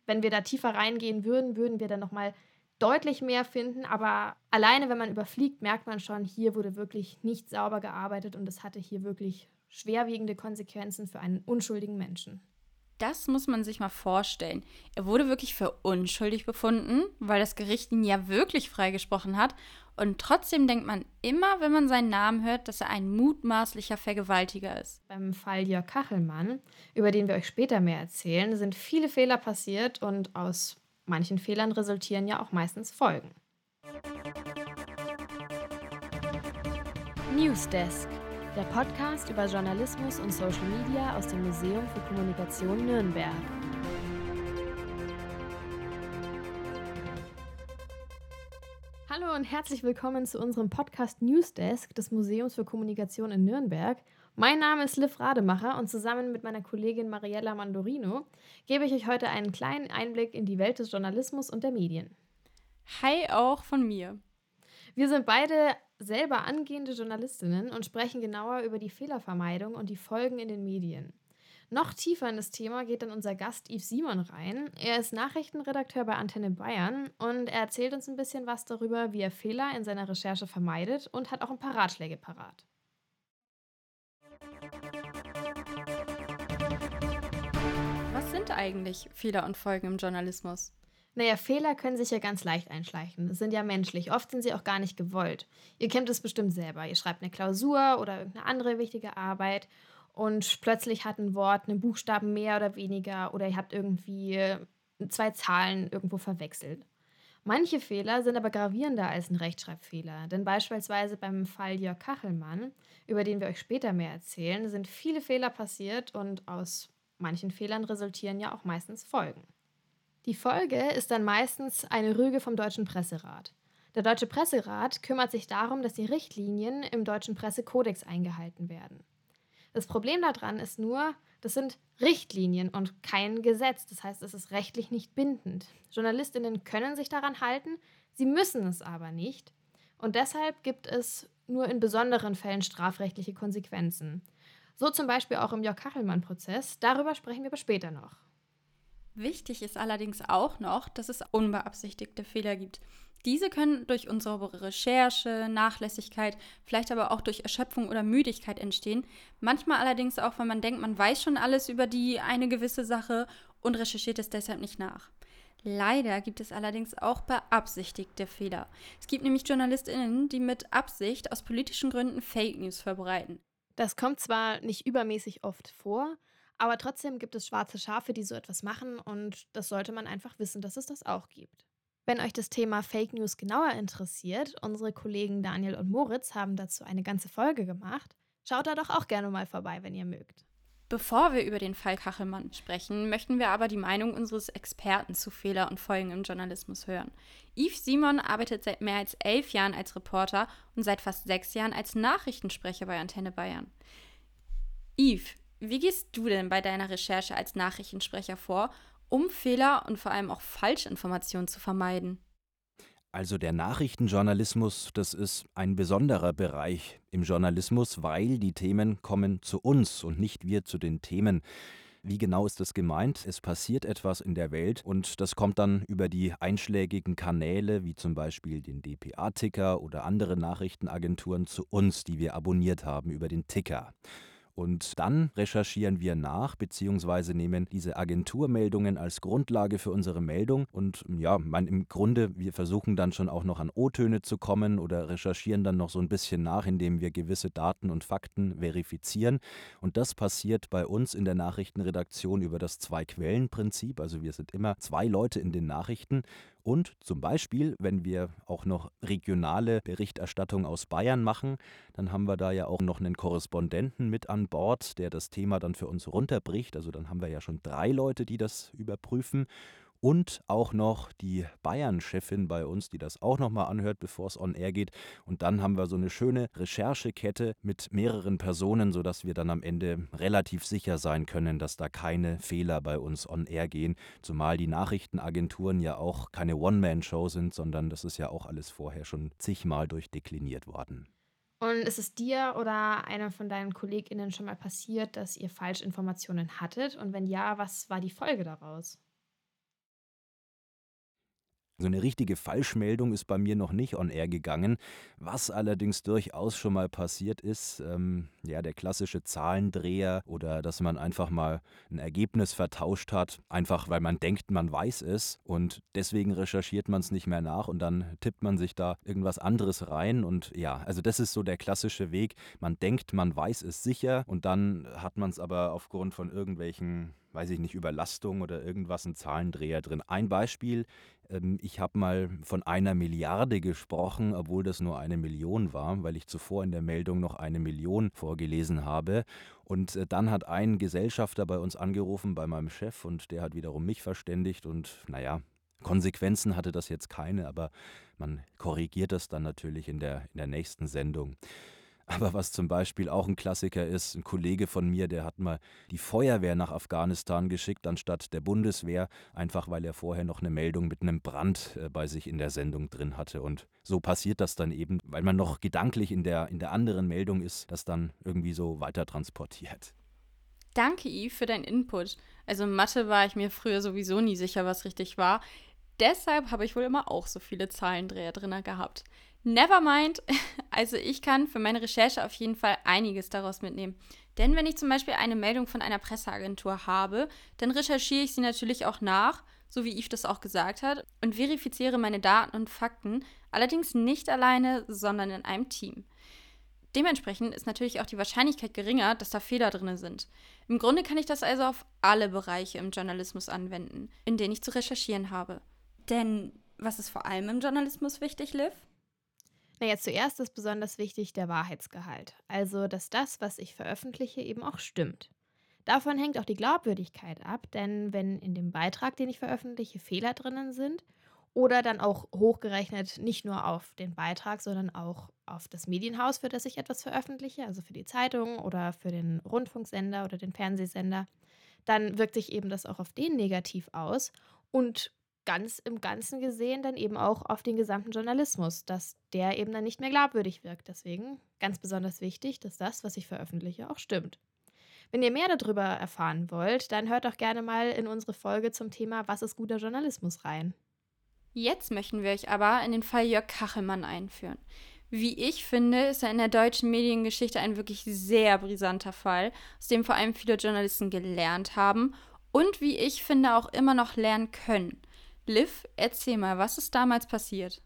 Wenn wir da tiefer reingehen würden, würden wir dann nochmal deutlich mehr finden. Aber alleine, wenn man überfliegt, merkt man schon, hier wurde wirklich nicht sauber gearbeitet und es hatte hier wirklich schwerwiegende Konsequenzen für einen unschuldigen Menschen. Das muss man sich mal vorstellen. Er wurde wirklich für unschuldig befunden, weil das Gericht ihn ja wirklich freigesprochen hat. Und trotzdem denkt man immer, wenn man seinen Namen hört, dass er ein mutmaßlicher Vergewaltiger ist. Beim Fall Jörg Kachelmann, über den wir euch später mehr erzählen, sind viele Fehler passiert und aus manchen Fehlern resultieren ja auch meistens Folgen. Newsdesk, der Podcast über Journalismus und Social Media aus dem Museum für Kommunikation Nürnberg. Hallo und herzlich willkommen zu unserem Podcast Newsdesk des Museums für Kommunikation in Nürnberg. Mein Name ist Liv Rademacher und zusammen mit meiner Kollegin Mariella Mandorino gebe ich euch heute einen kleinen Einblick in die Welt des Journalismus und der Medien. Hi auch von mir. Wir sind beide selber angehende Journalistinnen und sprechen genauer über die Fehlervermeidung und die Folgen in den Medien. Noch tiefer in das Thema geht dann unser Gast Yves Simon rein. Er ist Nachrichtenredakteur bei Antenne Bayern und er erzählt uns ein bisschen was darüber, wie er Fehler in seiner Recherche vermeidet und hat auch ein paar Ratschläge parat. Was sind eigentlich Fehler und Folgen im Journalismus? Naja, Fehler können sich ja ganz leicht einschleichen. Das sind ja menschlich. Oft sind sie auch gar nicht gewollt. Ihr kennt es bestimmt selber. Ihr schreibt eine Klausur oder irgendeine andere wichtige Arbeit und plötzlich hat ein Wort einen Buchstaben mehr oder weniger oder ihr habt irgendwie zwei Zahlen irgendwo verwechselt. Manche Fehler sind aber gravierender als ein Rechtschreibfehler, denn beispielsweise beim Fall Jörg Kachelmann, über den wir euch später mehr erzählen, sind viele Fehler passiert und aus manchen Fehlern resultieren ja auch meistens Folgen. Die Folge ist dann meistens eine Rüge vom Deutschen Presserat. Der Deutsche Presserat kümmert sich darum, dass die Richtlinien im Deutschen Pressekodex eingehalten werden. Das Problem daran ist nur, das sind Richtlinien und kein Gesetz. Das heißt, es ist rechtlich nicht bindend. Journalistinnen können sich daran halten, sie müssen es aber nicht. Und deshalb gibt es nur in besonderen Fällen strafrechtliche Konsequenzen. So zum Beispiel auch im Jörg Kachelmann-Prozess. Darüber sprechen wir aber später noch. Wichtig ist allerdings auch noch, dass es unbeabsichtigte Fehler gibt. Diese können durch unsaubere Recherche, Nachlässigkeit, vielleicht aber auch durch Erschöpfung oder Müdigkeit entstehen. Manchmal allerdings auch, weil man denkt, man weiß schon alles über die eine gewisse Sache und recherchiert es deshalb nicht nach. Leider gibt es allerdings auch beabsichtigte Fehler. Es gibt nämlich JournalistInnen, die mit Absicht aus politischen Gründen Fake News verbreiten. Das kommt zwar nicht übermäßig oft vor, aber trotzdem gibt es schwarze Schafe, die so etwas machen und das sollte man einfach wissen, dass es das auch gibt. Wenn euch das Thema Fake News genauer interessiert, unsere Kollegen Daniel und Moritz haben dazu eine ganze Folge gemacht. Schaut da doch auch gerne mal vorbei, wenn ihr mögt. Bevor wir über den Fall Kachelmann sprechen, möchten wir aber die Meinung unseres Experten zu Fehler und Folgen im Journalismus hören. Yves Simon arbeitet seit mehr als 11 Jahren als Reporter und seit fast 6 Jahren als Nachrichtensprecher bei Antenne Bayern. Yves, wie gehst du denn bei deiner Recherche als Nachrichtensprecher vor, um Fehler und vor allem auch Falschinformationen zu vermeiden? Also der Nachrichtenjournalismus, das ist ein besonderer Bereich im Journalismus, weil die Themen kommen zu uns und nicht wir zu den Themen. Wie genau ist das gemeint? Es passiert etwas in der Welt und das kommt dann über die einschlägigen Kanäle, wie zum Beispiel den dpa-Ticker oder andere Nachrichtenagenturen zu uns, die wir abonniert haben über den Ticker. Und dann recherchieren wir nach, beziehungsweise nehmen diese Agenturmeldungen als Grundlage für unsere Meldung. Und ja, im Grunde, wir versuchen dann schon auch noch an O-Töne zu kommen oder recherchieren dann noch so ein bisschen nach, indem wir gewisse Daten und Fakten verifizieren. Und das passiert bei uns in der Nachrichtenredaktion über das Zwei-Quellen-Prinzip. Also wir sind immer zwei Leute in den Nachrichten. Und zum Beispiel, wenn wir auch noch regionale Berichterstattung aus Bayern machen, dann haben wir da ja auch noch einen Korrespondenten mit an Bord, der das Thema dann für uns runterbricht. Also dann haben wir ja schon 3 Leute, die das überprüfen. Und auch noch die Bayern-Chefin bei uns, die das auch nochmal anhört, bevor es on air geht. Und dann haben wir so eine schöne Recherchekette mit mehreren Personen, sodass wir dann am Ende relativ sicher sein können, dass da keine Fehler bei uns on air gehen. Zumal die Nachrichtenagenturen ja auch keine One-Man-Show sind, sondern das ist ja auch alles vorher schon zigmal durchdekliniert worden. Und ist es dir oder einer von deinen KollegInnen schon mal passiert, dass ihr Falschinformationen hattet? Und wenn ja, was war die Folge daraus? So eine richtige Falschmeldung ist bei mir noch nicht on air gegangen. Was allerdings durchaus schon mal passiert ist, ja, der klassische Zahlendreher oder dass man einfach mal ein Ergebnis vertauscht hat, einfach weil man denkt, man weiß es und deswegen recherchiert man es nicht mehr nach und dann tippt man sich da irgendwas anderes rein und ja, also das ist so der klassische Weg. Man denkt, man weiß es sicher und dann hat man es aber aufgrund von irgendwelchen, weiß ich nicht, Überlastung oder irgendwas, einen Zahlendreher drin. Ein Beispiel: Ich habe mal von 1 Milliarde gesprochen, obwohl das nur 1 Million war, weil ich zuvor in der Meldung noch 1 Million vorgelesen habe. Und dann hat ein Gesellschafter bei uns angerufen, bei meinem Chef, und der hat wiederum mich verständigt. Und naja, Konsequenzen hatte das jetzt keine, aber man korrigiert das dann natürlich in der nächsten Sendung. Aber was zum Beispiel auch ein Klassiker ist, ein Kollege von mir, der hat mal die Feuerwehr nach Afghanistan geschickt, anstatt der Bundeswehr, einfach weil er vorher noch eine Meldung mit einem Brand bei sich in der Sendung drin hatte. Und so passiert das dann eben, weil man noch gedanklich in der anderen Meldung ist, das dann irgendwie so weiter transportiert. Danke, Yves, für deinen Input. Also in Mathe war ich mir früher sowieso nie sicher, was richtig war. Deshalb habe ich wohl immer auch so viele Zahlendreher drin gehabt. Nevermind, also ich kann für meine Recherche auf jeden Fall einiges daraus mitnehmen. Denn wenn ich zum Beispiel eine Meldung von einer Presseagentur habe, dann recherchiere ich sie natürlich auch nach, so wie Yves das auch gesagt hat, und verifiziere meine Daten und Fakten, allerdings nicht alleine, sondern in einem Team. Dementsprechend ist natürlich auch die Wahrscheinlichkeit geringer, dass da Fehler drin sind. Im Grunde kann ich das also auf alle Bereiche im Journalismus anwenden, in denen ich zu recherchieren habe. Denn was ist vor allem im Journalismus wichtig, Liv? Na, jetzt zuerst ist besonders wichtig der Wahrheitsgehalt. Also, dass das, was ich veröffentliche, eben auch stimmt. Davon hängt auch die Glaubwürdigkeit ab, denn wenn in dem Beitrag, den ich veröffentliche, Fehler drinnen sind oder dann auch hochgerechnet nicht nur auf den Beitrag, sondern auch auf das Medienhaus, für das ich etwas veröffentliche, also für die Zeitung oder für den Rundfunksender oder den Fernsehsender, dann wirkt sich eben das auch auf den negativ aus und ganz im Ganzen gesehen dann eben auch auf den gesamten Journalismus, dass der eben dann nicht mehr glaubwürdig wirkt. Deswegen ganz besonders wichtig, dass das, was ich veröffentliche, auch stimmt. Wenn ihr mehr darüber erfahren wollt, dann hört doch gerne mal in unsere Folge zum Thema Was ist guter Journalismus rein. Jetzt möchten wir euch aber in den Fall Jörg Kachelmann einführen. Wie ich finde, ist er in der deutschen Mediengeschichte ein wirklich sehr brisanter Fall, aus dem vor allem viele Journalisten gelernt haben und wie ich finde auch immer noch lernen können. Liv, erzähl mal, was ist damals passiert?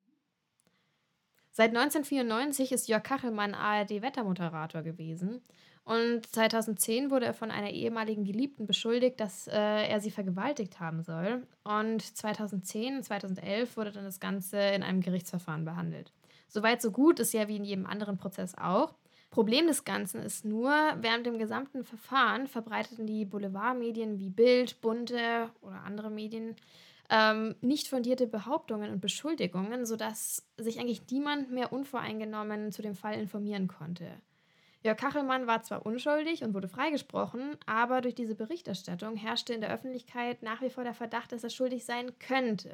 Seit 1994 ist Jörg Kachelmann ARD-Wettermoderator gewesen und 2010 wurde er von einer ehemaligen Geliebten beschuldigt, dass er sie vergewaltigt haben soll. Und 2010 und 2011 wurde dann das Ganze in einem Gerichtsverfahren behandelt. Soweit so gut, ist ja wie in jedem anderen Prozess auch. Problem des Ganzen ist nur, während dem gesamten Verfahren verbreiteten die Boulevardmedien wie Bild, Bunte oder andere Medien nicht fundierte Behauptungen und Beschuldigungen, sodass sich eigentlich niemand mehr unvoreingenommen zu dem Fall informieren konnte. Jörg Kachelmann war zwar unschuldig und wurde freigesprochen, aber durch diese Berichterstattung herrschte in der Öffentlichkeit nach wie vor der Verdacht, dass er schuldig sein könnte.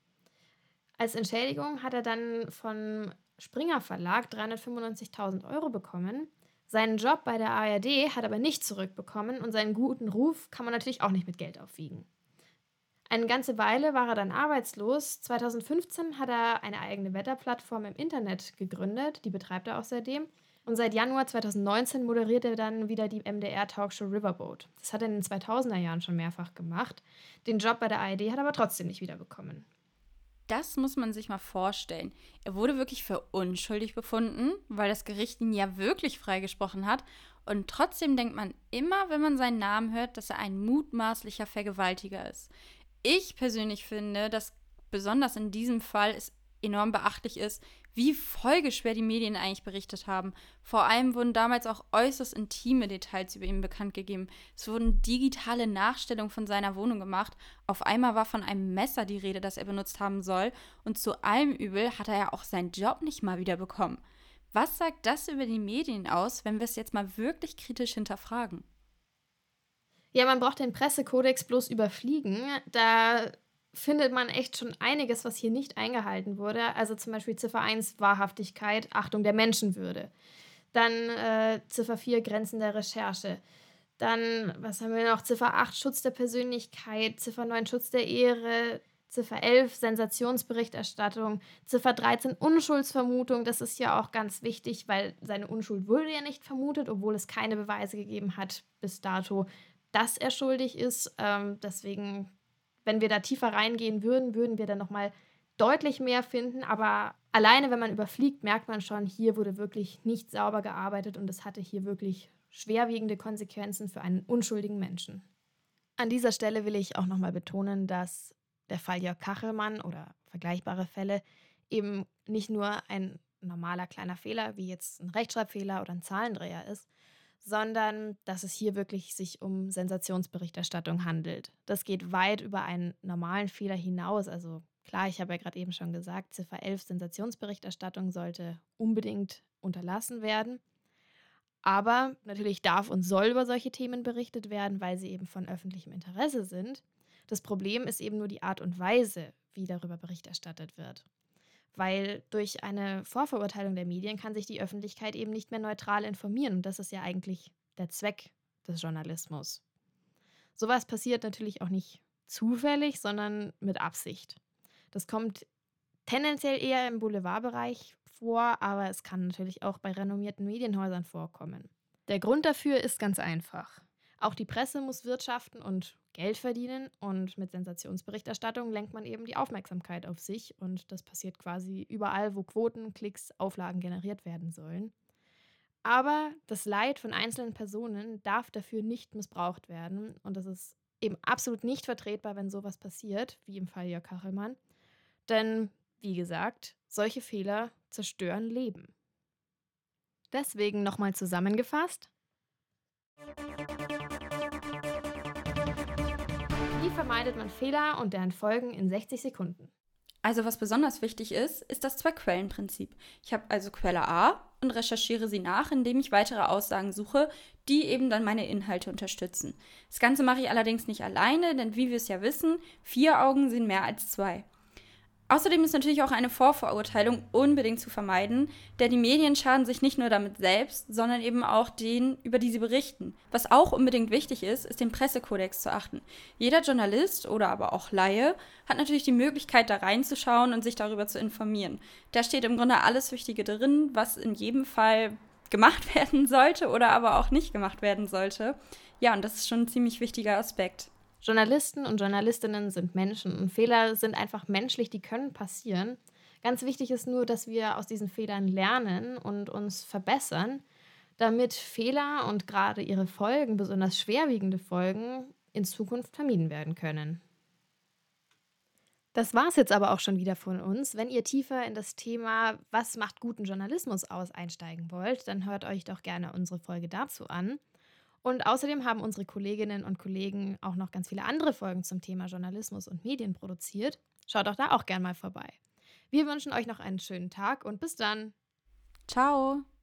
Als Entschädigung hat er dann vom Springer Verlag 395.000 € bekommen. Seinen Job bei der ARD hat er aber nicht zurückbekommen und seinen guten Ruf kann man natürlich auch nicht mit Geld aufwiegen. Eine ganze Weile war er dann arbeitslos. 2015 hat er eine eigene Wetterplattform im Internet gegründet, die betreibt er auch seitdem. Und seit Januar 2019 moderiert er dann wieder die MDR-Talkshow Riverboat. Das hat er in den 2000er Jahren schon mehrfach gemacht. Den Job bei der ARD hat er aber trotzdem nicht wiederbekommen. Das muss man sich mal vorstellen. Er wurde wirklich für unschuldig befunden, weil das Gericht ihn ja wirklich freigesprochen hat. Und trotzdem denkt man immer, wenn man seinen Namen hört, dass er ein mutmaßlicher Vergewaltiger ist. Ich persönlich finde, dass besonders in diesem Fall es enorm beachtlich ist, wie folgeschwer die Medien eigentlich berichtet haben. Vor allem wurden damals auch äußerst intime Details über ihn bekannt gegeben. Es wurden digitale Nachstellungen von seiner Wohnung gemacht. Auf einmal war von einem Messer die Rede, das er benutzt haben soll. Und zu allem Übel hat er ja auch seinen Job nicht mal wieder bekommen. Was sagt das über die Medien aus, wenn wir es jetzt mal wirklich kritisch hinterfragen? Ja, man braucht den Pressekodex bloß überfliegen. Da findet man echt schon einiges, was hier nicht eingehalten wurde. Also zum Beispiel Ziffer 1 Wahrhaftigkeit, Achtung der Menschenwürde. Dann Ziffer 4 Grenzen der Recherche. Dann, was haben wir noch? Ziffer 8 Schutz der Persönlichkeit, Ziffer 9 Schutz der Ehre, Ziffer 11 Sensationsberichterstattung, Ziffer 13 Unschuldsvermutung. Das ist ja auch ganz wichtig, weil seine Unschuld wurde ja nicht vermutet, obwohl es keine Beweise gegeben hat bis dato, dass er schuldig ist. Deswegen, wenn wir da tiefer reingehen würden, würden wir dann nochmal deutlich mehr finden. Aber alleine, wenn man überfliegt, merkt man schon, hier wurde wirklich nicht sauber gearbeitet und es hatte hier wirklich schwerwiegende Konsequenzen für einen unschuldigen Menschen. An dieser Stelle will ich auch nochmal betonen, dass der Fall Jörg Kachelmann oder vergleichbare Fälle eben nicht nur ein normaler kleiner Fehler, wie jetzt ein Rechtschreibfehler oder ein Zahlendreher ist, sondern dass es hier wirklich sich um Sensationsberichterstattung handelt. Das geht weit über einen normalen Fehler hinaus. Also klar, ich habe ja gerade eben schon gesagt, Ziffer 11 Sensationsberichterstattung sollte unbedingt unterlassen werden. Aber natürlich darf und soll über solche Themen berichtet werden, weil sie eben von öffentlichem Interesse sind. Das Problem ist eben nur die Art und Weise, wie darüber Bericht erstattet wird. Weil durch eine Vorverurteilung der Medien kann sich die Öffentlichkeit eben nicht mehr neutral informieren. Und das ist ja eigentlich der Zweck des Journalismus. Sowas passiert natürlich auch nicht zufällig, sondern mit Absicht. Das kommt tendenziell eher im Boulevardbereich vor, aber es kann natürlich auch bei renommierten Medienhäusern vorkommen. Der Grund dafür ist ganz einfach. Auch die Presse muss wirtschaften und Geld verdienen und mit Sensationsberichterstattung lenkt man eben die Aufmerksamkeit auf sich und das passiert quasi überall, wo Quoten, Klicks, Auflagen generiert werden sollen. Aber das Leid von einzelnen Personen darf dafür nicht missbraucht werden und das ist eben absolut nicht vertretbar, wenn sowas passiert, wie im Fall Jörg Kachelmann. Denn, wie gesagt, solche Fehler zerstören Leben. Deswegen nochmal zusammengefasst. Wie vermeidet man Fehler und deren Folgen in 60 Sekunden? Also was besonders wichtig ist, ist das Zwei-Quellen-Prinzip. Ich habe also Quelle A und recherchiere sie nach, indem ich weitere Aussagen suche, die eben dann meine Inhalte unterstützen. Das Ganze mache ich allerdings nicht alleine, denn wie wir es ja wissen, 4 Augen sehen mehr als 2. Außerdem ist natürlich auch eine Vorverurteilung unbedingt zu vermeiden, denn die Medien schaden sich nicht nur damit selbst, sondern eben auch denen, über die sie berichten. Was auch unbedingt wichtig ist, ist den Pressekodex zu achten. Jeder Journalist oder aber auch Laie hat natürlich die Möglichkeit, da reinzuschauen und sich darüber zu informieren. Da steht im Grunde alles Wichtige drin, was in jedem Fall gemacht werden sollte oder aber auch nicht gemacht werden sollte. Ja, und das ist schon ein ziemlich wichtiger Aspekt. Journalisten und Journalistinnen sind Menschen und Fehler sind einfach menschlich, die können passieren. Ganz wichtig ist nur, dass wir aus diesen Fehlern lernen und uns verbessern, damit Fehler und gerade ihre Folgen, besonders schwerwiegende Folgen, in Zukunft vermieden werden können. Das war's jetzt aber auch schon wieder von uns. Wenn ihr tiefer in das Thema "Was macht guten Journalismus aus" einsteigen wollt, dann hört euch doch gerne unsere Folge dazu an. Und außerdem haben unsere Kolleginnen und Kollegen auch noch ganz viele andere Folgen zum Thema Journalismus und Medien produziert. Schaut doch da auch gern mal vorbei. Wir wünschen euch noch einen schönen Tag und bis dann. Ciao!